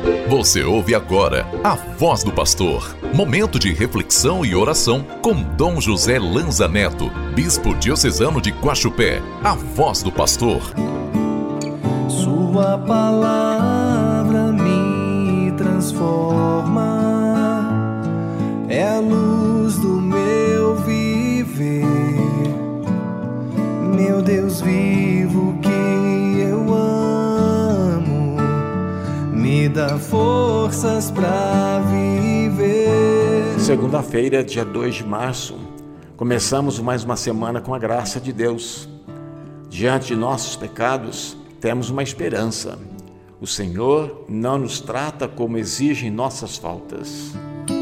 Você ouve agora a Voz do Pastor, momento de reflexão e oração com Dom José Lanza Neto, bispo diocesano de Guaxupé. A Voz do Pastor. Sua palavra me transforma, é a luz do meu viver, meu Deus vivo que eu amo, me dá forças para viver. Segunda-feira, dia 2 de março, começamos mais uma semana com a graça de Deus. Diante de nossos pecados, temos uma esperança. O Senhor não nos trata como exigem nossas faltas.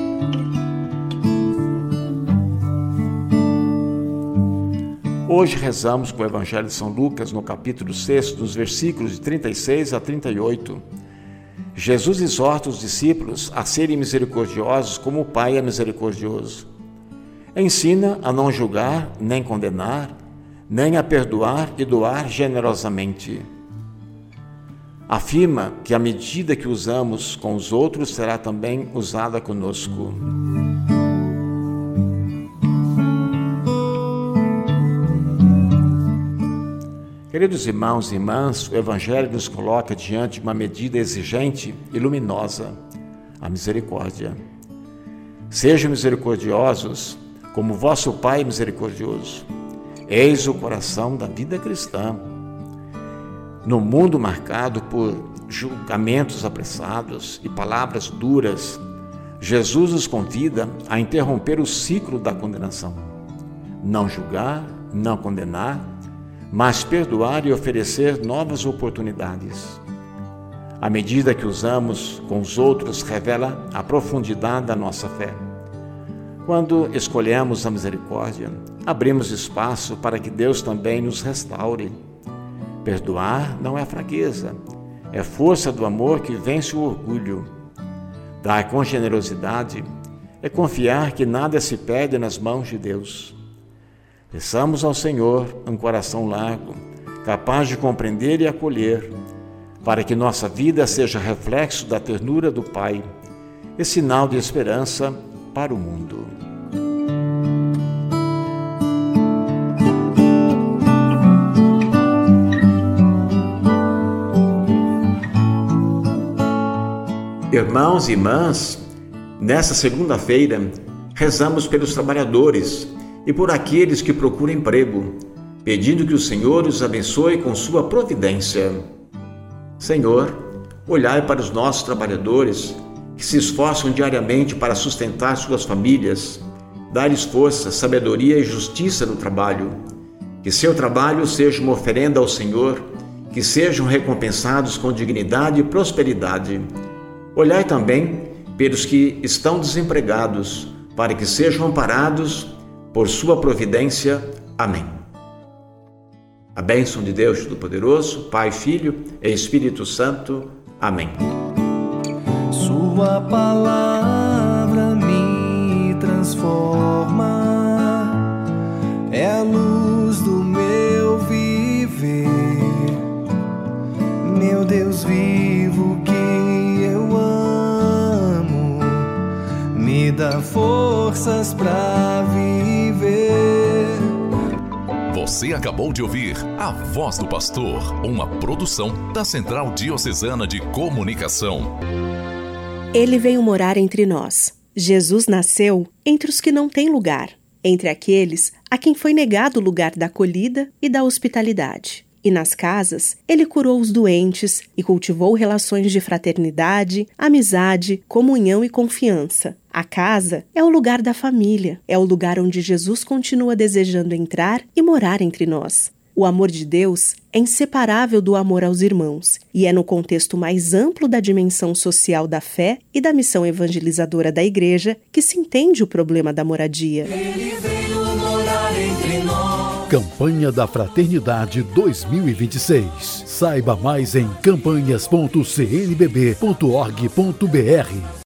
Hoje rezamos com o Evangelho de São Lucas, no capítulo 6, nos versículos de 36 a 38. Jesus exorta os discípulos a serem misericordiosos como o Pai é misericordioso. Ensina a não julgar, nem condenar, nem a perdoar e doar generosamente. Afirma que a medida que usamos com os outros será também usada conosco. Queridos irmãos e irmãs, o Evangelho nos coloca diante de uma medida exigente e luminosa, a misericórdia. Sejam misericordiosos, como vosso Pai é misericordioso. Eis o coração da vida cristã. No mundo marcado por julgamentos apressados e palavras duras, Jesus nos convida a interromper o ciclo da condenação. Não julgar, não condenar, mas perdoar e oferecer novas oportunidades. A medida que usamos com os outros revela a profundidade da nossa fé. Quando escolhemos a misericórdia, abrimos espaço para que Deus também nos restaure. Perdoar não é fraqueza, é força do amor que vence o orgulho. Dar com generosidade é confiar que nada se perde nas mãos de Deus. Peçamos ao Senhor um coração largo, capaz de compreender e acolher, para que nossa vida seja reflexo da ternura do Pai e sinal de esperança para o mundo. Irmãos e irmãs, nessa segunda-feira, rezamos pelos trabalhadores e por aqueles que procuram emprego, pedindo que o Senhor os abençoe com sua providência. Senhor, olhai para os nossos trabalhadores que se esforçam diariamente para sustentar suas famílias, dai-lhes força, sabedoria e justiça no trabalho. Que seu trabalho seja uma oferenda ao Senhor, que sejam recompensados com dignidade e prosperidade. Olhai também pelos que estão desempregados, para que sejam amparados por sua providência. Amém. A bênção de Deus Todo-Poderoso, Pai, Filho e Espírito Santo. Amém. Sua palavra me transforma, é a luz do meu viver, meu Deus vivo que eu amo, me dá forças para viver. Você acabou de ouvir A Voz do Pastor, uma produção da Central Diocesana de Comunicação. Ele veio morar entre nós. Jesus nasceu entre os que não têm lugar, entre aqueles a quem foi negado o lugar da acolhida e da hospitalidade. E nas casas, ele curou os doentes e cultivou relações de fraternidade, amizade, comunhão e confiança. A casa é o lugar da família, é o lugar onde Jesus continua desejando entrar e morar entre nós. O amor de Deus é inseparável do amor aos irmãos e é no contexto mais amplo da dimensão social da fé e da missão evangelizadora da Igreja que se entende o problema da moradia. Ele veio morar entre nós. Campanha da Fraternidade 2026. Saiba mais em campanhas.cnbb.org.br.